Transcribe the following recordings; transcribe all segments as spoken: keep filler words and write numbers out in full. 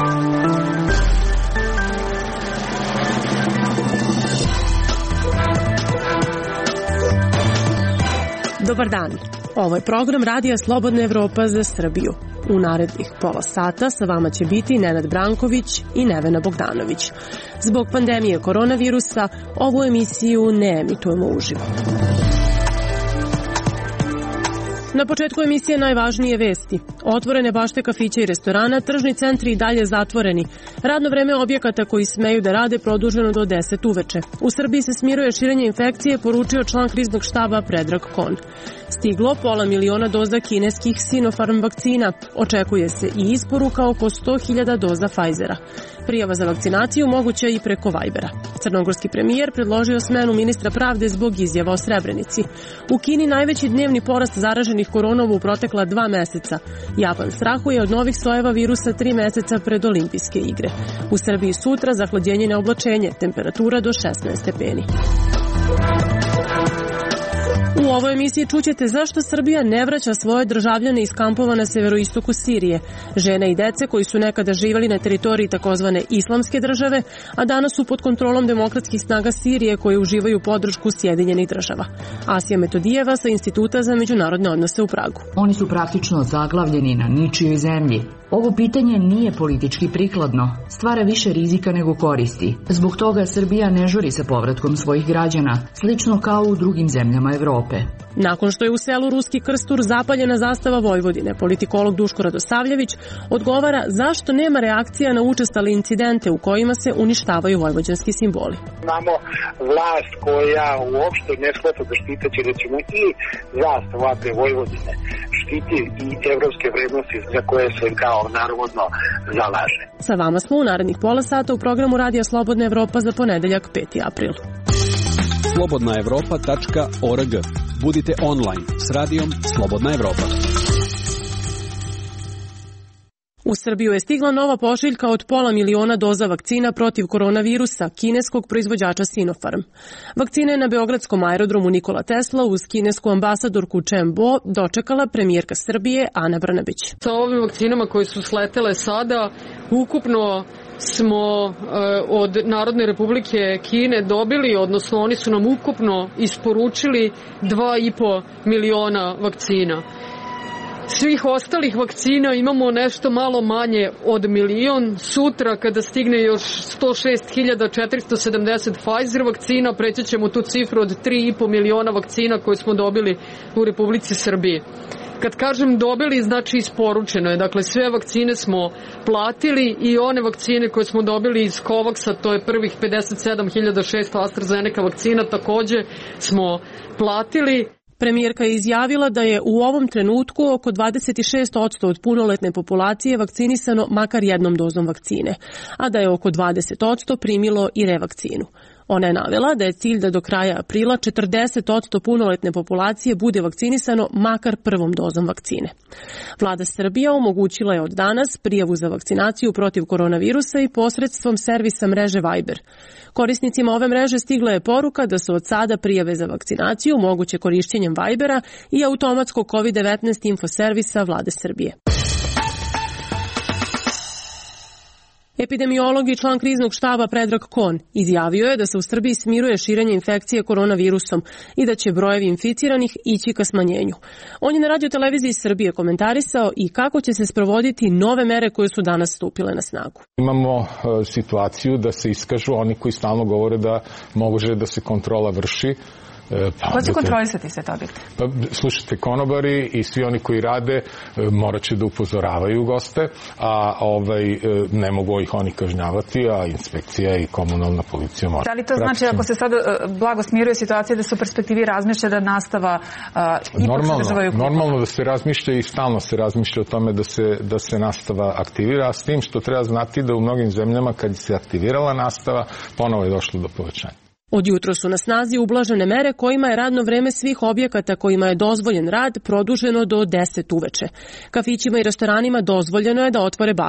Dobar dan, ovo je program Radija Slobodna Evropa za Srbiju. U narednih pola sata sa vama će biti Nenad Branković i Nevena Bogdanović. Zbog pandemije koronavirusa ovu emisiju ne emitujemo uživo. Na početku emisije najvažnije vesti. Otvorene bašte kafića i restorana, tržni centri i dalje zatvoreni. Radno vreme objekata koji smeju da rade produženo do deset uveče. U Srbiji se smiruje širenje infekcije, poručio član kriznog štaba Predrag Kon. Stiglo pola miliona doza kineskih Sinopharm vakcina. Očekuje se i isporuka oko sto hiljada doza Pfizera. Prijava za vakcinaciju moguća i preko Vibera. Crnogorski premijer predložio smenu ministra pravde zbog izjava o Srebrenici. U Kini najveći dnevni porast zaraženih koronom u protekla dva meseca. Japan strahuje od novih sojeva virusa tri meseca pred olimpijske igre. U Srbiji sutra zahlađenje na oblačenje, temperatura do šesnaest stepeni. U ovoj emisiji čućete zašto Srbija ne vraća svoje državljane iz kampova na severoistoku Sirije, žene i dece koji su nekada živjeli na teritoriji takozvane islamske države, a danas su pod kontrolom demokratskih snaga Sirije koje uživaju podršku Sjedinjenih država. Asija Metodijeva sa Instituta za međunarodne odnose u Pragu. Oni su praktično zaglavljeni na ničijoj zemlji. Ovo pitanje nije politički prikladno, stvara više rizika nego koristi. Zbog toga Srbija ne žuri sa povratkom svojih građana, slično kao u drugim zemljama Evrope. Nakon što je u selu Ruski Krstur zapaljena zastava Vojvodine, politikolog Duško Radosavljević odgovara zašto nema reakcija na učestale incidente u kojima se uništavaju vojvođanski simboli. Imamo vlast koja uopšte ne shvata da štiteći recimo i zastavu A P Vojvodine štiti i evropske vrednosti za koje se kao narodno zalaže. Sa vama smo u narednih pola sata u programu Radija Slobodna Evropa za ponedeljak peti april. slobodna evropa tačka org. Budite online s radijom Slobodna Evropa. U Srbiju je stigla nova pošiljka od pola miliona doza vakcina protiv koronavirusa kineskog proizvođača Sinopharm. Vakcina je na beogradskom aerodromu Nikola Tesla uz kinesku ambasadorku Chen Bo dočekala premijerka Srbije Ana Brnabić. Sa ovim vakcinama koje su sletele sada, ukupno smo od Narodne republike Kine dobili, odnosno oni su nam ukupno isporučili dva i po miliona vakcina. Svih ostalih vakcina imamo nešto malo manje od milion. Sutra kada stigne još sto šest hiljada četiristo sedamdeset Pfizer vakcina, preći ćemo tu cifru od tri i po miliona vakcina koje smo dobili u Republici Srbiji. Kad kažem dobili, znači isporučeno je. Dakle, sve vakcine smo platili i one vakcine koje smo dobili iz Covaxa, to je prvih pedeset sedam hiljada šesto AstraZeneca vakcina, takođe smo platili. Premijerka je izjavila da je u ovom trenutku oko dvadeset šest posto od punoletne populacije vakcinisano makar jednom dozom vakcine, a da je oko dvadeset posto primilo i revakcinu. Ona je navela da je cilj da do kraja aprila četrdeset posto punoletne populacije bude vakcinisano makar prvom dozom vakcine. Vlada Srbija omogućila je od danas prijavu za vakcinaciju protiv koronavirusa i posredstvom servisa mreže Viber. Korisnicima ove mreže stigla je poruka da su od sada prijave za vakcinaciju moguće korišćenjem Vibera i automatskog kovid devetnaest infoservisa Vlade Srbije. Epidemiolog i član kriznog štaba Predrag Kon izjavio je da se u Srbiji smiruje širenje infekcije koronavirusom i da će brojevi inficiranih ići ka smanjenju. On je na radioteleviziji Srbije komentarisao i kako će se sprovoditi nove mere koje su danas stupile na snagu. Imamo uh, situaciju da se iskažu oni koji stalno govore da može da se kontrola vrši. Pa, ko će kontrolisati sve te objekte? Pa, slušajte, konobari i svi oni koji rade morat će da upozoravaju goste, a ovaj, ne mogu ih oni kažnjavati, a inspekcija i komunalna policija mora. Da li to znači ako se sad blago smiruje situacija da se u perspektivi razmišlja da nastava uh, ipak se državaju kupovati? Normalno da se razmišlja i stalno se razmišlja o tome da se, da se nastava aktivira, a s tim što treba znati da u mnogim zemljama kad se aktivirala nastava, ponovo je došlo do povećanja. Od jutro su na snazi ublažene mere kojima je radno vreme svih objekata kojima je dozvoljen rad produženo do deset uveče. Kafićima i restoranima dozvoljeno je da otvore bašte.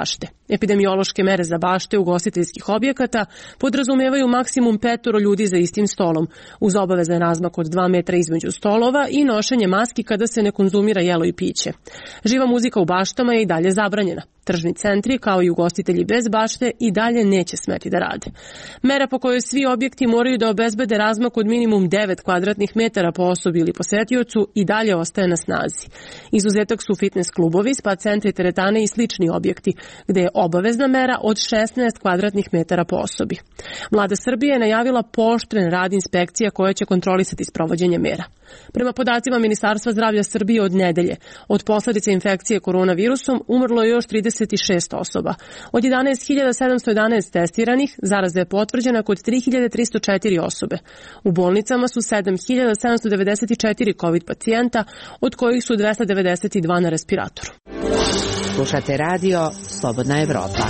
Epidemiološke mere za bašte ugostiteljskih objekata podrazumevaju maksimum petoro ljudi za istim stolom, uz obavezan razmak od dva metra između stolova i nošenje maski kada se ne konzumira jelo i piće. Živa muzika u baštama je i dalje zabranjena. Tržni centri, kao i ugostitelji bez bašte, i dalje neće smeti da rade. Mera po kojoj svi objekti moraju da obezbede razmak od minimum devet kvadratnih metara po osobi ili posetiocu i dalje ostaje na snazi. Izuzetak su fitness klubovi, spa centri, teretane i slični objekti, gde je obavezna mera od šesnaest kvadratnih metara po osobi. Vlada Srbije je najavila pooštren rad inspekcija koja će kontrolisati sprovođenje mera. Prema podacima Ministarstva zdravlja Srbije od nedelje, od posledice infekcije koronavirusom umrlo je još trideset šest osoba. Od jedanaest hiljada sedamsto jedanaest testiranih, zaraza je potvrđena kod tri hiljade tristo četiri osobe. U bolnicama su sedam hiljada sedamsto devedeset četiri COVID pacijenta, od kojih su dvesta devedeset dva na respiratoru. Slušate radio Slobodna Evropa.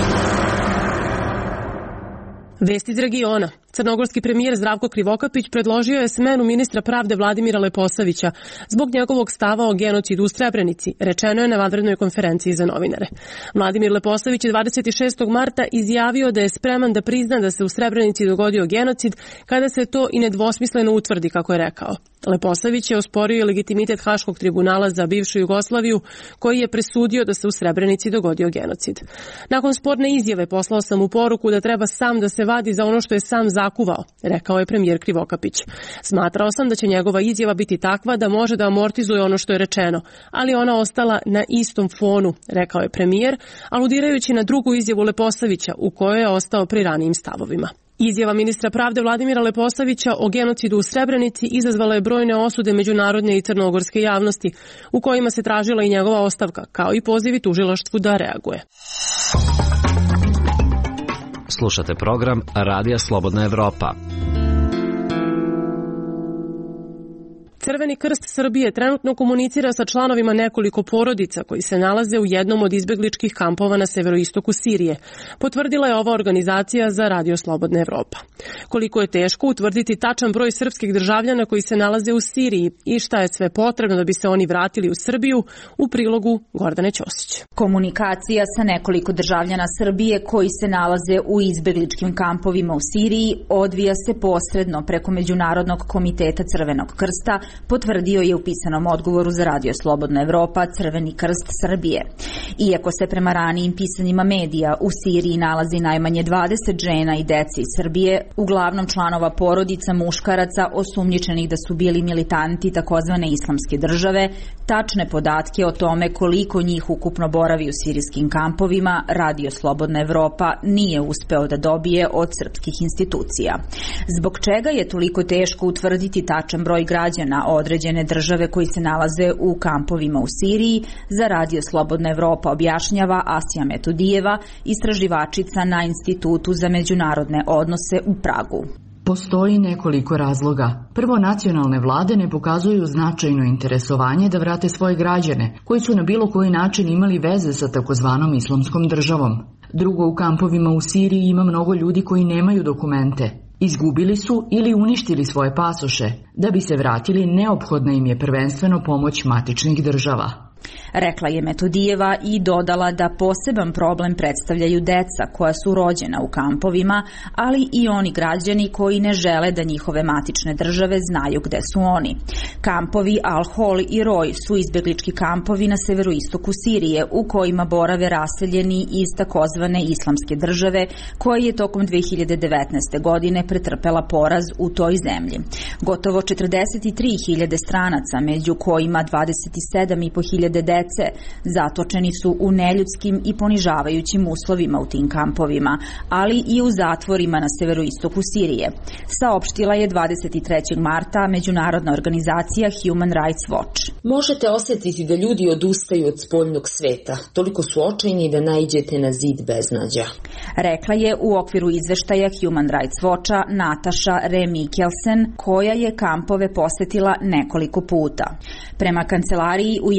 Vesti iz regiona. Crnogorski premijer Zdravko Krivokapić predložio je smenu ministra pravde Vladimira Leposavića zbog njegovog stava o genocidu u Srebrenici, rečeno je na vanrednoj konferenciji za novinare. Vladimir Leposavić je dvadeset šestog marta izjavio da je spreman da prizna da se u Srebrenici dogodio genocid kada se to i nedvosmisleno utvrdi, kako je rekao. Leposavić je osporio legitimitet Haškog tribunala za bivšu Jugoslaviju, koji je presudio da se u Srebrenici dogodio genocid. Nakon sporne izjave poslao sam mu poruku da treba sam da se vadi za ono što je sam zakuvao, rekao je premijer Krivokapić. Smatrao sam da će njegova izjava biti takva da može da amortizuje ono što je rečeno, ali ona ostala na istom fonu, rekao je premijer, aludirajući na drugu izjavu Leposavića u kojoj je ostao pri ranijim stavovima. Izjava ministra pravde Vladimira Leposavića o genocidu u Srebrenici izazvala je brojne osude međunarodne i crnogorske javnosti, u kojima se tražila i njegova ostavka, kao i pozivi tužilaštvu da reaguje. Slušate program Radija Slobodna Evropa. Crveni krst Srbije trenutno komunicira sa članovima nekoliko porodica koji se nalaze u jednom od izbegličkih kampova na severoistoku Sirije. Potvrdila je ova organizacija za Radio Slobodna Evropa. Koliko je teško utvrditi tačan broj srpskih državljana koji se nalaze u Siriji i šta je sve potrebno da bi se oni vratili u Srbiju, u prilogu Gordane Ćosić. Komunikacija sa nekoliko državljana Srbije koji se nalaze u izbegličkim kampovima u Siriji odvija se posredno preko Međunarodnog komiteta Crvenog krsta, potvrdio je u pisanom odgovoru za Radio Slobodna Evropa Crveni krst Srbije. Iako se prema ranijim pisanjima medija u Siriji nalazi najmanje dvadeset žena i dece iz Srbije, uglavnom članova porodica muškaraca osumnjičenih da su bili militanti takozvane islamske države, tačne podatke o tome koliko njih ukupno boravi u sirijskim kampovima Radio Slobodna Evropa nije uspeo da dobije od srpskih institucija. Zbog čega je toliko teško utvrditi tačan broj građana određene države koji se nalaze u kampovima u Siriji, za Radio Slobodna Evropa objašnjava Asija Metodijeva, istraživačica na Institutu za međunarodne odnose u Pragu. Postoji nekoliko razloga. Prvo, nacionalne vlade ne pokazuju značajno interesovanje da vrate svoje građane, koji su na bilo koji način imali veze sa takozvanom islamskom državom. Drugo, u kampovima u Siriji ima mnogo ljudi koji nemaju dokumente. Izgubili su ili uništili svoje pasoše. Da bi se vratili, neophodna im je prvenstveno pomoć matičnih država. Rekla je Metodijeva i dodala da poseban problem predstavljaju deca koja su rođena u kampovima, ali i oni građani koji ne žele da njihove matične države znaju gde su oni. Kampovi Al-Hol i Roj su izbeglički kampovi na severoistoku Sirije u kojima borave raseljeni iz takozvane islamske države koja je tokom dve hiljade devetnaeste. godine pretrpela poraz u toj zemlji. Gotovo četrdeset tri hiljade stranaca, među kojima dvadeset sedam i po hiljade dece, zatočeni su u neljudskim i ponižavajućim uslovima u tim kampovima, ali i u zatvorima na severoistoku Sirije, saopštila je dvadeset trećeg marta međunarodna organizacija Human Rights Watch. Možete osjetiti da ljudi odustaju od spoljnog sveta, toliko su očajni da naiđete na zid beznađa. Rekla je u okviru izveštaja Human Rights Watcha Nataša Re Mikkelsen, koja je kampove posetila nekoliko puta. Prema kancelariji Ujedinjenih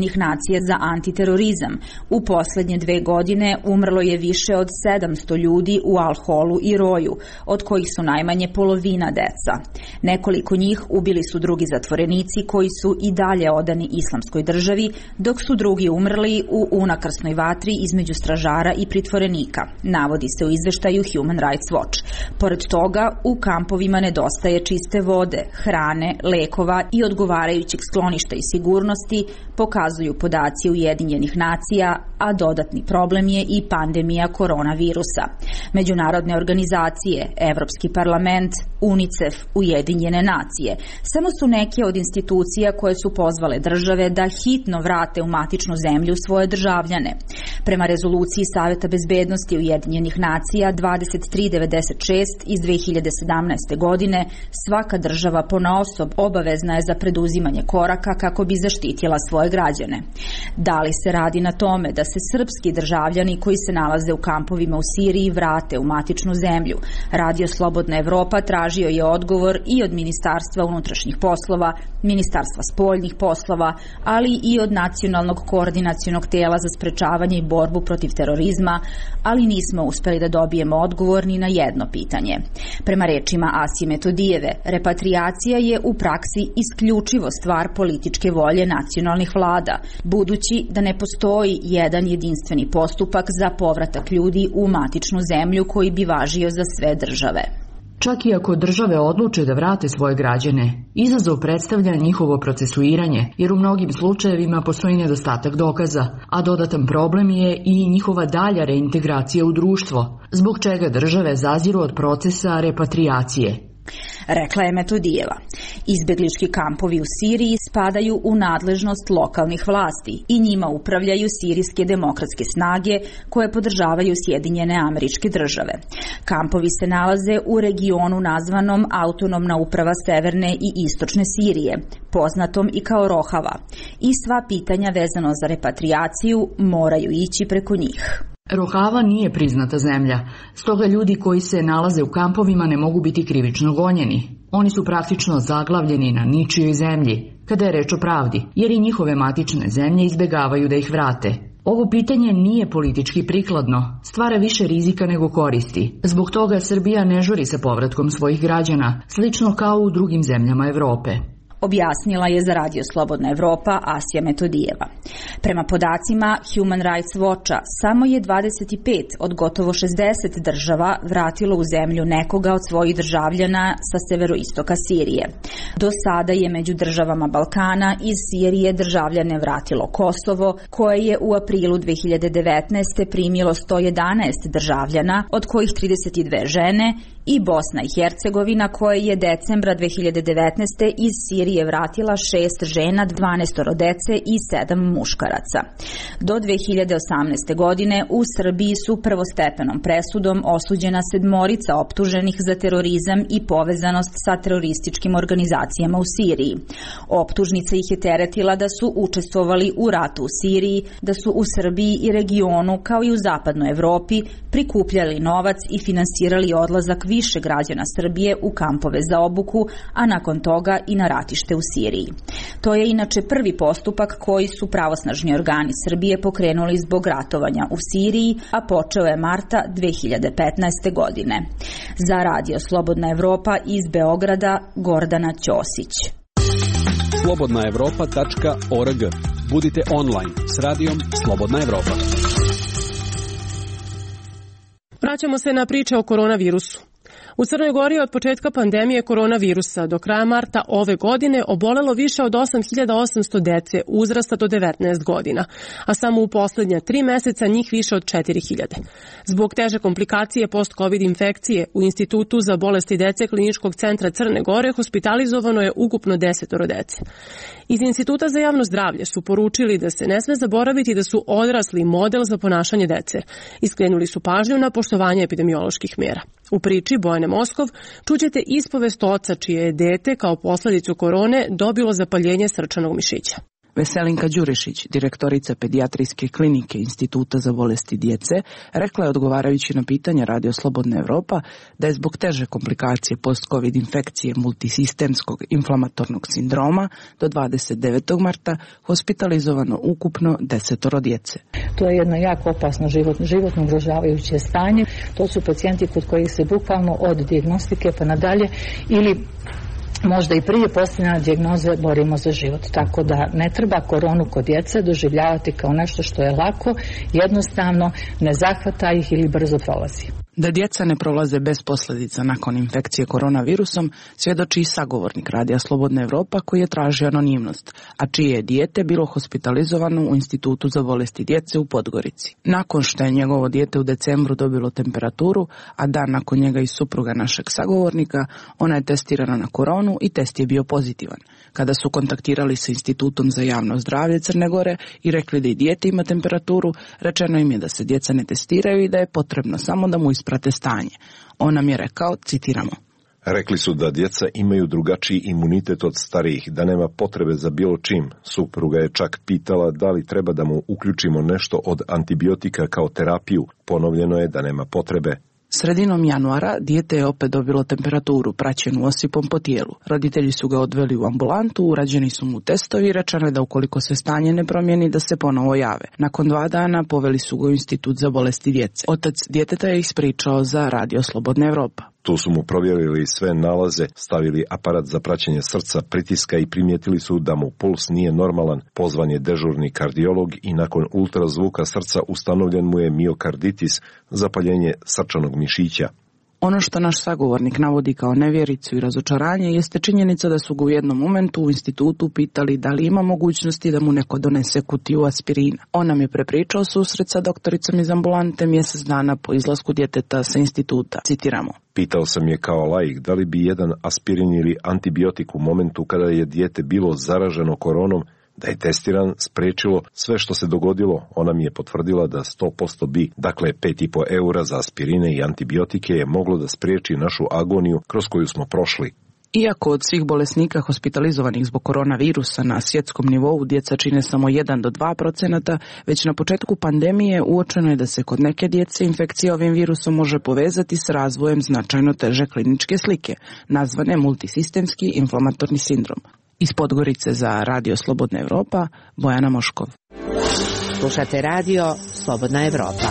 Ujedinjenih nacija za antiterorizam. U poslednje dve godine umrlo je više od sedamsto ljudi u Al-Holu i Roju, od kojih su najmanje polovina deca. Nekoliko njih ubili su drugi zatvorenici koji su i dalje odani islamskoj državi, dok su drugi umrli u unakrsnoj vatri između stražara i pritvorenika, navodi se u izveštaju Human Rights Watch. Pored toga, u kampovima nedostaje čiste vode, hrane, lekova i odgovarajućeg skloništa i sigurnosti, pokazuju podaci Ujedinjenih nacija, a dodatni problem je i pandemija koronavirusa. Međunarodne organizacije, Evropski parlament, UNICEF, Ujedinjene nacije, samo su neke od institucija koje su pozvale države da hitno vrate u matičnu zemlju svoje državljane. Prema rezoluciji Saveta bezbednosti Ujedinjenih nacija dvadeset tri devedeset šest iz dve hiljade sedamnaeste. godine, svaka država ponaosob obavezna je za preduzimanje koraka kako bi zaštitila svoje građane. Da li se radi na tome da se srpski državljani koji se nalaze u kampovima u Siriji vrate u matičnu zemlju? Radio Slobodna Evropa tražio je odgovor i od Ministarstva unutrašnjih poslova, Ministarstva spoljnih poslova, ali i od Nacionalnog koordinacionog tela za sprečavanje i borbu protiv terorizma, ali nismo uspeli da dobijemo odgovor ni na jedno pitanje. Prema rečima Asije Metodijeve, repatriacija je u praksi isključivo stvar političke volje nacionalnih vlada, budući da ne postoji jedan jedinstveni postupak za povratak ljudi u matičnu zemlju koji bi važio za sve države. Čak i ako države odluče da vrate svoje građane, izazov predstavlja njihovo procesuiranje, jer u mnogim slučajevima postoji nedostatak dokaza, a dodatan problem je i njihova dalja reintegracija u društvo, zbog čega države zaziru od procesa repatriacije. Rekla je Metodijeva. Izbeglički kampovi u Siriji spadaju u nadležnost lokalnih vlasti i njima upravljaju sirijske demokratske snage koje podržavaju Sjedinjene Američke Države. Kampovi se nalaze u regionu nazvanom Autonomna uprava Severne i Istočne Sirije, poznatom i kao Rohava, i sva pitanja vezano za repatriaciju moraju ići preko njih. Rohava nije priznata zemlja, stoga ljudi koji se nalaze u kampovima ne mogu biti krivično gonjeni. Oni su praktično zaglavljeni na ničijoj zemlji, kada je reč o pravdi, jer i njihove matične zemlje izbegavaju da ih vrate. Ovo pitanje nije politički prikladno, stvara više rizika nego koristi. Zbog toga Srbija ne žuri sa povratkom svojih građana, slično kao u drugim zemljama Evrope. Objasnila je za Radio Slobodna Evropa Asija Metodijeva. Prema podacima Human Rights Watcha, samo je dvadeset pet od gotovo šezdeset država vratilo u zemlju nekoga od svojih državljana sa severoistoka Sirije. Do sada je među državama Balkana iz Sirije državljane vratilo Kosovo, koje je u aprilu dve hiljade devetnaeste. primilo sto jedanaest državljana, od kojih trideset dve žene, i Bosna i Hercegovina, koje je decembra dve hiljade devetnaeste. iz Sirije vratila šest žena, dvanaest dece i sedam muškaraca. Do dve hiljade osamnaeste. godine u Srbiji su prvostepenom presudom osuđena sedmorica optuženih za terorizam i povezanost sa terorističkim organizacijama u Siriji. Optužnica ih je teretila da su učestvovali u ratu u Siriji, da su u Srbiji i regionu, kao i u zapadnoj Evropi, prikupljali novac i finansirali odlazak više građana Srbije u kampove za obuku, a nakon toga i na ratište u Siriji. To je inače prvi postupak koji su pravosnažni organi Srbije pokrenuli zbog ratovanja u Siriji, a počeo je marta dve hiljade petnaeste. godine. Za Radio Slobodna Evropa iz Beograda, Gordana Ćosić. slobodna evropa tačka org. Budite online s radijom Slobodna Evropa. Vraćamo se na priče o koronavirusu. U Crnoj Gori je od početka pandemije koronavirusa do kraja marta ove godine obolelo više od osam hiljada osamsto dece uzrasta do devetnaest godina, a samo u poslednja tri meseca njih više od četiri hiljade. Zbog teže komplikacije post-covid infekcije u Institutu za bolesti dece Kliničkog centra Crne Gore hospitalizovano je ukupno desetoro dece. Iz Instituta za javno zdravlje su poručili da se ne sme zaboraviti da su odrasli model za ponašanje dece i skrenuli su pažnju na poštovanje epidemioloških mjera. U priči Bojane Moskov čućete ispovest oca čije je dete kao posledicu korone dobilo zapaljenje srčanog mišića. Veselinka Đurišić, direktorica pedijatrijske klinike Instituta za bolesti djece, rekla je odgovarajući na pitanje Radio Slobodna Evropa da je zbog teže komplikacije post-covid infekcije multisistemskog inflamatornog sindroma do dvadeset devetog marta hospitalizovano ukupno desetoro djece. To je jedno jako opasno životno, životno ugrožavajuće stanje. To su pacijenti kod kojih se bukvalno od dijagnostike pa nadalje ili možda i prije postavljanja dijagnoze borimo za život. Tako da ne treba koronu kod djece doživljavati kao nešto što je lako, jednostavno, ne zahvata ih ili brzo prolazi. Da djeca ne prolaze bez posljedica nakon infekcije koronavirusom, svjedoči i sagovornik Radija Slobodna Evropa koji je tražio anonimnost, a čije je dijete bilo hospitalizovano u Institutu za bolesti djece u Podgorici. Nakon što je njegovo dijete u decembru dobilo temperaturu, a dan nakon njega i supruga našeg sagovornika, ona je testirana na koronu i test je bio pozitivan. Kada su kontaktirali sa Institutom za javno zdravlje Crne Gore i rekli da i dijete ima temperaturu, rečeno im je da se djeca ne testiraju i da je potrebno samo da mu isprate stanje. On nam je rekao, citiramo: Rekli su da djeca imaju drugačiji imunitet od starijih, da nema potrebe za bilo čim. Supruga je čak pitala da li treba da mu uključimo nešto od antibiotika kao terapiju. Ponovljeno je da nema potrebe. Sredinom januara dijete je opet dobilo temperaturu praćenu osipom po tijelu. Roditelji su ga odveli u ambulantu, urađeni su mu testovi i rečeno je da ukoliko se stanje ne promijeni da se ponovo jave. Nakon dva dana poveli su ga u Institut za bolesti djece. Otac djeteta je ispričao za Radio Slobodna Evropa. Tu su mu provjerili sve nalaze, stavili aparat za praćenje srca, pritiska i primijetili su da mu puls nije normalan. Pozvan je dežurni kardiolog i nakon ultrazvuka srca ustanovljen mu je miokarditis, zapaljenje srčanog mišića. Ono što naš sagovornik navodi kao nevjericu i razočaranje jeste činjenica da su ga u jednom momentu u institutu pitali da li ima mogućnosti da mu neko donese kutiju aspirina. On nam je prepričao susret sa doktoricom iz ambulante mjesec dana po izlasku djeteta sa instituta. Citiramo: Pitao sam je kao laik da li bi jedan aspirin ili antibiotik u momentu kada je dijete bilo zaraženo koronom, da je testiran, spriječilo sve što se dogodilo. Ona mi je potvrdila da sto posto bi, dakle pet i po eura za aspirine i antibiotike je moglo da spriječi našu agoniju kroz koju smo prošli. Iako od svih bolesnika hospitalizovanih zbog koronavirusa na svjetskom nivou djeca čine samo jedan do dva procenta, već na početku pandemije uočeno je da se kod neke djece infekcija ovim virusom može povezati s razvojem značajno teže kliničke slike, nazvane multisistemski inflamatorni sindrom. Iz Podgorice za Radio Slobodna Evropa, Bojana Moškov. Slušate Radio Slobodna Evropa.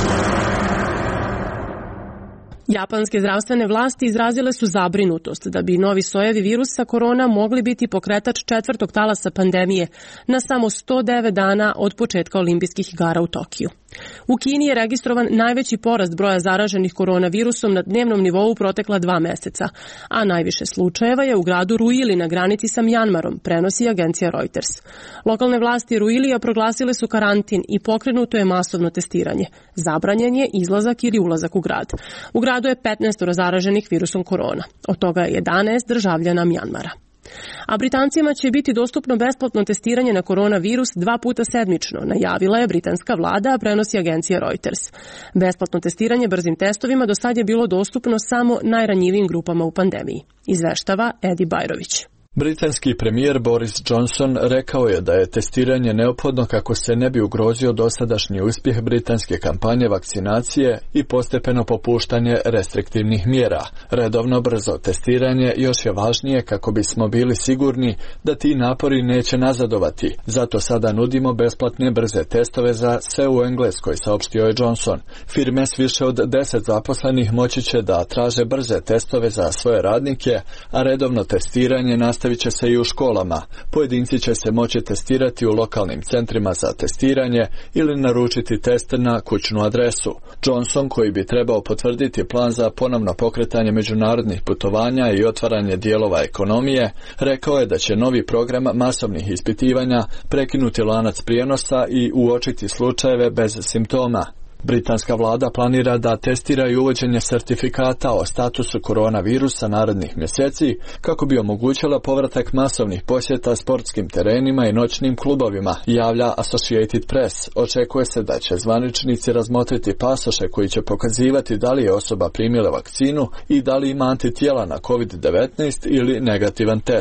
Japanske zdravstvene vlasti izrazile su zabrinutost da bi novi sojevi virusa korona mogli biti pokretač četvrtog talasa pandemije na samo sto devet dana od početka olimpijskih igara u Tokiju. U Kini je registrovan najveći porast broja zaraženih koronavirusom na dnevnom nivou protekla dva meseca, a najviše slučajeva je u gradu Ruili na granici sa Mjanmarom, prenosi agencija Reuters. Lokalne vlasti Ruilija proglasile su karantin i pokrenuto je masovno testiranje. Zabranjen je izlazak ili ulazak u grad. U gradu je petnaest zaraženih virusom korona, od toga je jedanaest državljana Mjanmara. A Britancima će biti dostupno besplatno testiranje na koronavirus dva puta sedmično, najavila je britanska vlada, prenosi agencija Reuters. Besplatno testiranje brzim testovima do sad je bilo dostupno samo najranjivijim grupama u pandemiji, izveštava Edi Bajrović. Britanski premijer Boris Johnson rekao je da je testiranje neophodno kako se ne bi ugrozio dosadašnji uspjeh britanske kampanje vakcinacije i postepeno popuštanje restriktivnih mjera. Redovno brzo testiranje još je važnije kako bismo bili sigurni da ti napori neće nazadovati. Zato sada nudimo besplatne brze testove za sve u Engleskoj, saopštio je Johnson. Firme s više od deset zaposlenih moći će da traže brze testove za svoje radnike, a redovno testiranje nastavit će se i u školama. Pojedinci će se moći testirati u lokalnim centrima za testiranje ili naručiti test na kućnu adresu. Johnson, koji bi trebao potvrditi plan za ponovno pokretanje međunarodnih putovanja i otvaranje dijelova ekonomije, rekao je da će novi program masovnih ispitivanja prekinuti lanac prijenosa i uočiti slučajeve bez simptoma. Britanska vlada planira da testira i uvođenje sertifikata o statusu koronavirusa narednih mjeseci kako bi omogućila povratak masovnih posjeta sportskim terenima i noćnim klubovima, javlja Associated Press. Očekuje se da će zvaničnici razmotriti pasoše koji će pokazivati da li je osoba primila vakcinu i da li ima antitijela na kovid devetnaest ili negativan test.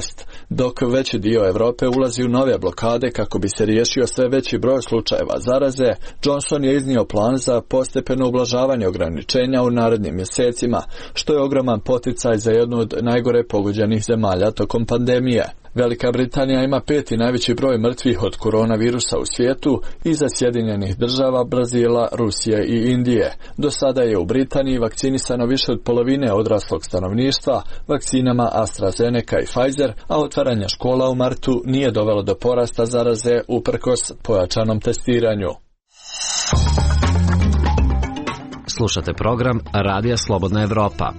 dok veći dio Evrope ulazi u nove blokade kako bi se riješio sve veći broj slučajeva zaraze, Johnson je iznio plan za postepeno ublažavanje ograničenja u narednim mjesecima, što je ogroman poticaj za jednu od najgore pogođenih zemalja tokom pandemije. Velika Britanija ima peti najveći broj mrtvih od koronavirusa u svijetu iza Sjedinjenih država, Brazila, Rusije i Indije. Do sada je u Britaniji vakcinisano više od polovine odraslog stanovništva vakcinama AstraZeneca i Pfizer, a otvaranje škola u martu nije dovelo do porasta zaraze uprkos pojačanom testiranju. Slušate program Radija Slobodna Evropa.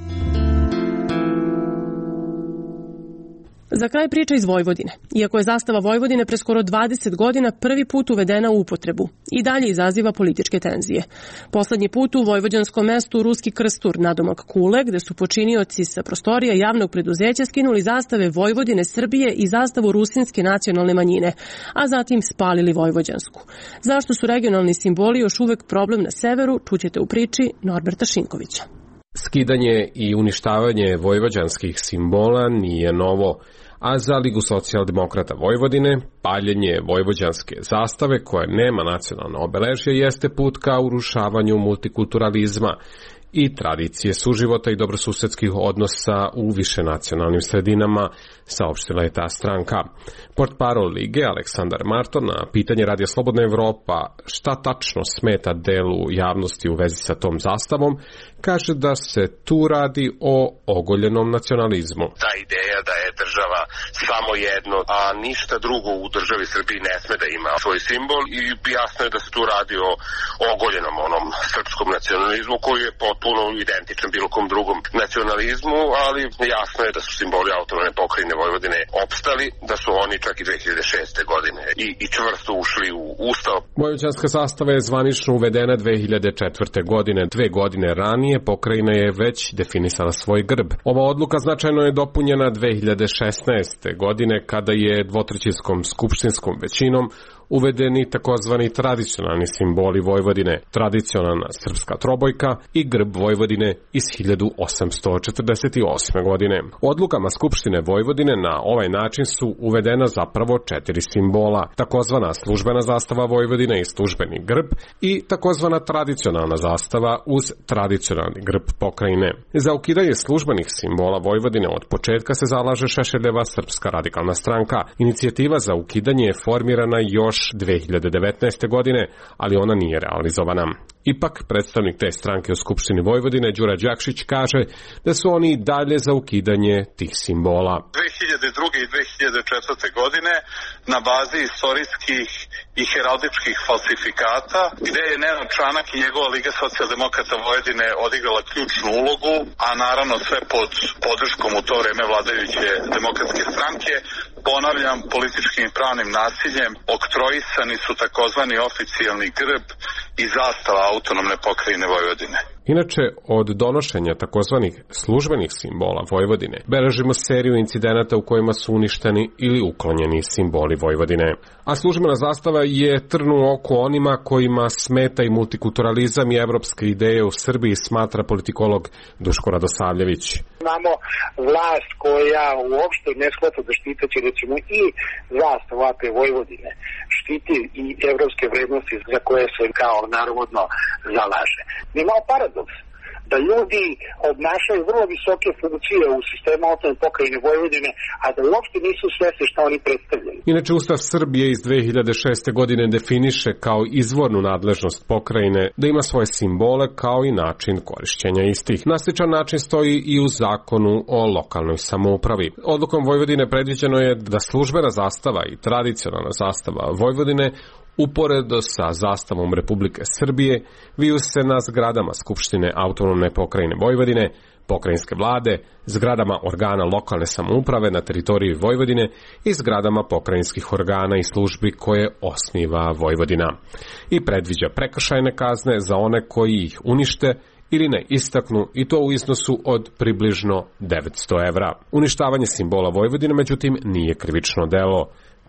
Za kraj priča iz Vojvodine. Iako je zastava Vojvodine pre skoro dvadeset godina prvi put uvedena u upotrebu, i dalje izaziva političke tenzije. Poslednji put u vojvođanskom mestu Ruski Krstur, nadomak Kule, gde su počinioci sa prostorija javnog preduzeća skinuli zastave Vojvodine, Srbije i zastavu rusinske nacionalne manjine, a zatim spalili vojvođansku. Zašto su regionalni simboli još uvek problem na severu, čućete u priči Norberta Šinkovića. Skidanje i uništavanje vojvođanskih simbola nije novo, a za Ligu socijaldemokrata Vojvodine paljenje vojvođanske zastave koja nema nacionalno obeležje jeste put ka urušavanju multikulturalizma i tradicije suživota i dobrosusedskih odnosa u višenacionalnim sredinama, saopštila je ta stranka. Portparol Lige Aleksandar Marton na pitanje Radija Slobodna Evropa šta tačno smeta delu javnosti u vezi sa tom zastavom, kaže da se tu radi o ogoljenom nacionalizmu. Ta ideja da je država samo jedno, a ništa drugo u državi Srbiji ne sme da ima svoj simbol, i jasno je da se tu radi o ogoljenom onom srpskom nacionalizmu koji je potpuno identičan bilo kom drugom nacionalizmu, ali jasno je da su simboli autonomne pokrajine Vojvodine opstali, da su oni čak i dve hiljade šeste. godine i, i čvrsto ušli u Ustav. Vojvođanska zastava je zvanično uvedena dve hiljade četvrte. godine. Dve godine ranije pokrajina je već definisala svoj grb. Ova odluka značajno je dopunjena dve hiljade šesnaeste. godine kada je dvotrećinskom skupštinskom većinom uvedeni takozvani tradicionalni simboli Vojvodine, tradicionalna srpska trobojka i grb Vojvodine iz hiljadu osamsto četrdeset osme. godine. Odlukama Skupštine Vojvodine na ovaj način su uvedena zapravo četiri simbola, takozvana službena zastava Vojvodine i službeni grb i takozvana tradicionalna zastava uz tradicionalni grb pokrajine. Za ukidanje službenih simbola Vojvodine od početka se zalaže Šešeljeva Srpska radikalna stranka. Inicijativa za ukidanje je formirana još dve hiljade devetnaeste. godine, ali ona nije realizovana. Ipak, predstavnik te stranke u Skupštini Vojvodine, Đura Đakšić, kaže da su oni dalje za ukidanje tih simbola. dve hiljade druge. i dve hiljade četvrte. godine na bazi istorijskih i heraldičkih falsifikata, gde je Nenad Čanak i njegova Liga socijaldemokrata Vojvodine odigrala ključnu ulogu, a naravno sve pod podrškom u to vreme vladajuće demokratske stranke, ponavljam, političkim i pravnim nasiljem oktroisani su takozvani oficijalni grb i zastava autonomne pokrajine Vojvodine. Inače, od donošenja takozvanih službenih simbola Vojvodine beležimo seriju incidenata u kojima su uništeni ili uklonjeni simboli Vojvodine. A službena zastava je trn u oku onima kojima smeta i multikulturalizam i evropske ideje u Srbiji, smatra politikolog Duško Radosavljević. Imamo vlast koja uopšte ne shvata da štiteći recimo i zastavu A P Vojvodine, štiti i evropske vrednosti za koje se kao narodno zalaže. Imamo paradoks da ljudi obnašaju vrlo visoke funkcije u sistemu autonomne pokrajine Vojvodine, a da uopšte nisu svesni šta oni predstavljaju. Inače, Ustav Srbije iz dve hiljade šeste. godine definiše kao izvornu nadležnost pokrajine da ima svoje simbole kao i način korišćenja istih. Na sličan način stoji i u zakonu o lokalnoj samoupravi. Odlukom Vojvodine predviđeno je da službena zastava i tradicionalna zastava Vojvodine uporedo sa zastavom Republike Srbije viju se na zgradama Skupštine autonomne pokrajine Vojvodine, pokrajinske vlade, zgradama organa lokalne samouprave na teritoriji Vojvodine i zgradama pokrajinskih organa i službi koje osniva Vojvodina. I predviđa prekršajne kazne za one koji ih unište ili ne istaknu, i to u iznosu od približno devetsto evra. Uništavanje simbola Vojvodine, međutim, nije krivično delo.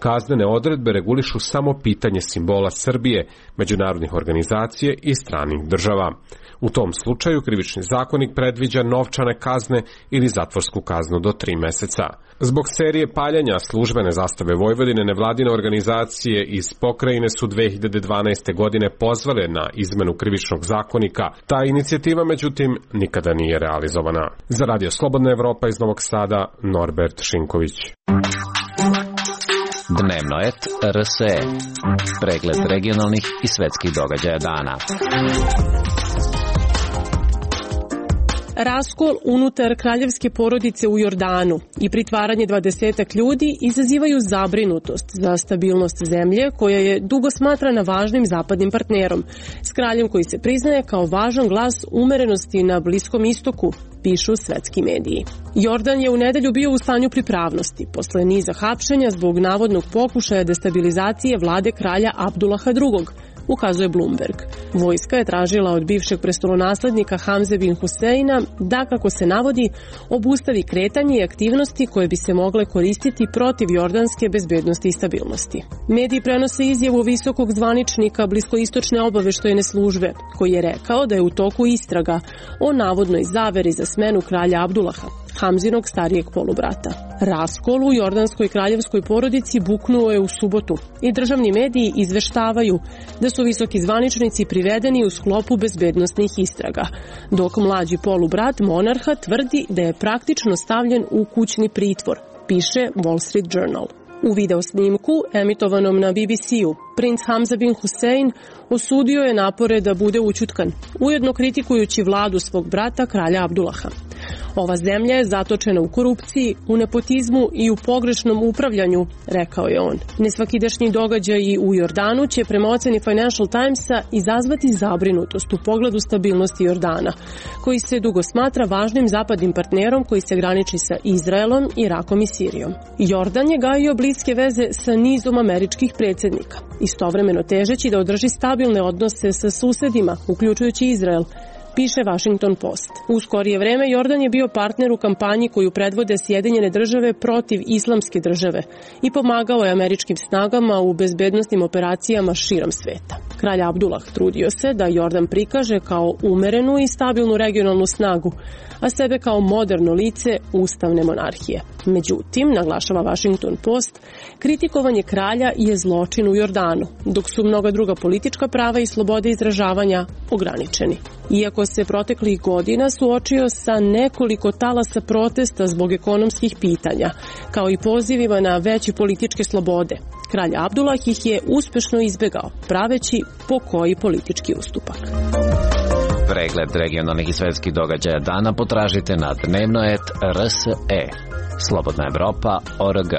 Kaznene odredbe regulišu samo pitanje simbola Srbije, međunarodnih organizacija i stranih država. U tom slučaju krivični zakonik predviđa novčane kazne ili zatvorsku kaznu do tri meseca. Zbog serije paljenja službene zastave Vojvodine, nevladine organizacije iz pokrajine su dve hiljade dvanaeste. godine pozvale na izmenu krivičnog zakonika. Ta inicijativa, međutim, nikada nije realizovana. Za Radio Slobodna Evropa iz Novog Sada, Norbert Šinković. Dnevno et R S E. Pregled regionalnih i svetskih događaja dana. Raskol unutar kraljevske porodice u Jordanu i pritvaranje dvadesetak ljudi izazivaju zabrinutost za stabilnost zemlje koja je dugo smatrana važnim zapadnim partnerom, s kraljem koji se priznaje kao važan glas umerenosti na Bliskom istoku, pišu svetski mediji. Jordan je u nedelju bio u stanju pripravnosti posle niza hapšenja zbog navodnog pokušaja destabilizacije vlade kralja Abdullaha drugog, ukazuje Bloomberg. Vojska je tražila od bivšeg prestolonaslednika Hamze bin Huseina da, kako se navodi, obustavi kretanje i aktivnosti koje bi se mogle koristiti protiv jordanske bezbednosti i stabilnosti. Mediji prenose izjavu visokog zvaničnika bliskoistočne obaveštajne službe, koji je rekao da je u toku istraga o navodnoj zaveri za smenu kralja Abdullaha, Hamzinog starijeg polubrata. Raskol u jordanskoj kraljevskoj porodici buknuo je u subotu i državni mediji izveštavaju da su visoki zvaničnici privedeni u sklopu bezbednosnih istraga, dok mlađi polubrat monarha tvrdi da je praktično stavljen u kućni pritvor, piše Wall Street Journal. U videosnimku, emitovanom na B B C-u, princ Hamza bin Hussein osudio je napore da bude ućutkan, ujedno kritikujući vladu svog brata, kralja Abdullaha. Ova zemlja je zatočena u korupciji, u nepotizmu i u pogrešnom upravljanju, rekao je on. Nesvakidašnji događaji u Jordanu će prema oceni Financial Timesa izazvati zabrinutost u pogledu stabilnosti Jordana, koji se dugo smatra važnim zapadnim partnerom koji se graniči sa Izraelom, Irakom i Sirijom. Jordan je gajio bliske veze sa nizom američkih predsjednika, istovremeno težeći da održi stabilne odnose sa susedima, uključujući Izrael, piše Washington Post. U skorije vreme Jordan je bio partner u kampanji koju predvode Sjedinjene države protiv islamske države i pomagao je američkim snagama u bezbednosnim operacijama širom sveta. Kralj Abdullah trudio se da Jordan prikaže kao umerenu i stabilnu regionalnu snagu, a sebe kao moderno lice ustavne monarhije. Međutim, naglašava Washington Post, kritikovanje kralja je zločin u Jordanu, dok su mnoga druga politička prava i slobode izražavanja ograničeni. Iako se proteklih godina suočio sa nekoliko talasa protesta zbog ekonomskih pitanja, kao i pozivima na veće političke slobode, kralj Abdullah ih je uspešno izbegao, praveći pokoji politički ustupak. Pregled regionalnih i svetskih događaja dana potražite na dnevno et R S E. Slobodna Evropa org.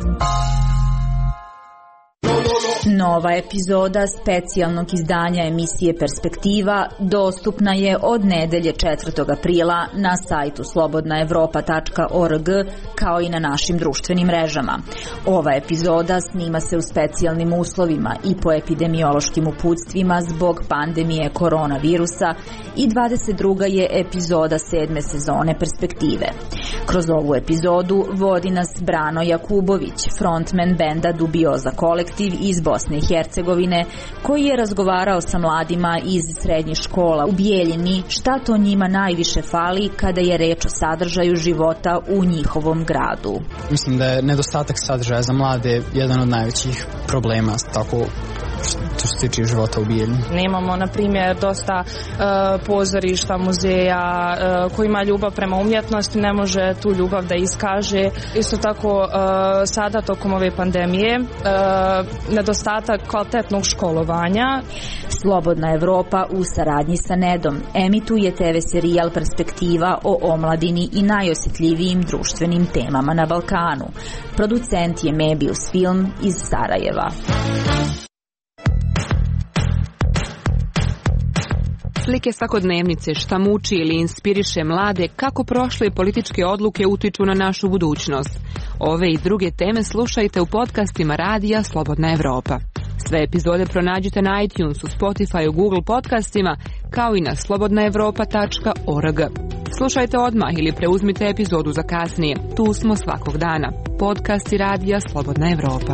Nova epizoda specijalnog izdanja emisije Perspektiva dostupna je od nedelje četvrtog aprila na sajtu slobodna evropa tačka org kao i na našim društvenim mrežama. Ova epizoda snima se u specijalnim uslovima i po epidemiološkim uputstvima zbog pandemije koronavirusa i dvadeset druga je epizoda sedme sezone Perspektive. Kroz ovu epizodu vodi nas Brano Jakubović, frontman benda Dubioza kolektiv iz Bosne i Hercegovine, koji je razgovarao sa mladima iz srednjih škola u Bijeljini šta to njima najviše fali kada je reč o sadržaju života u njihovom gradu. Mislim da je nedostatak sadržaja za mlade jedan od najvećih problema, tako što se tiče života u Bijeljini. Nemamo, na primjer, dosta uh, pozorišta, muzeja uh, koji ima ljubav prema umjetnosti, ne može tu ljubav da iskaže. Isto tako uh, sada tokom ove pandemije uh, nedostatak kvalitetnog školovanja. Slobodna Evropa u saradnji sa Nedom emituje te ve serijal Perspektiva o omladini i najosjetljivijim društvenim temama na Balkanu. Producent je Mebius Film iz Sarajeva. Slike svakodnevnice šta muči ili inspiriše mlade kako prošle političke odluke utiču na našu budućnost. Ove i druge teme slušajte u podcastima Radija Slobodna Evropa. Sve epizode pronađite na iTunesu, Spotifyu, Google podcastima, kao i na slobodna evropa tačka org. Slušajte odmah ili preuzmite epizodu za kasnije. Tu smo svakog dana. Podcast i radija Slobodna Evropa.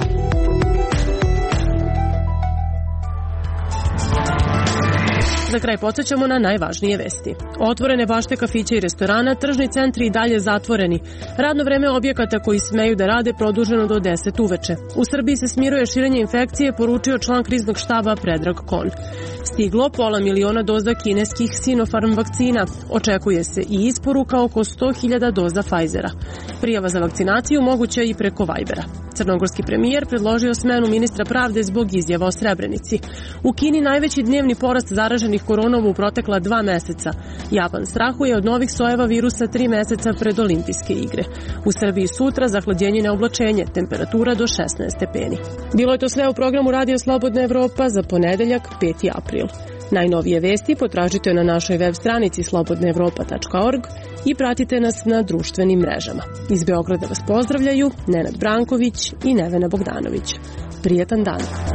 Za kraj podsjećamo na najvažnije vesti. Otvorene bašte kafića i restorana, tržni centri i dalje zatvoreni. Radno vreme objekata koji smeju da rade produženo do deset uveče. U Srbiji se smiruje širenje infekcije, poručio član kriznog štaba Predrag Kon. Stiglo pola miliona doza kineskih Sinopharm vakcina. Očekuje se i isporuka oko sto hiljada doza Pfizera. Prijava za vakcinaciju moguća i preko Vibera. Crnogorski premijer predložio smenu ministra pravde zbog izjava o Srebrenici. U Kini najveći dnevni porast zaraženih koronom u protekla dva meseca. Japan strahuje od novih sojeva virusa tri meseca pred olimpijske igre. U Srbiji sutra zahlađenje na oblačenje, temperatura do šesnaest stepeni. Bilo je to sve u programu Radio Slobodna Evropa za ponedeljak peti april. Najnovije vesti potražite na našoj web stranici slobodna evropa tačka org i pratite nas na društvenim mrežama. Iz Beograda vas pozdravljaju Nenad Branković i Nevena Bogdanović. Prijetan dan!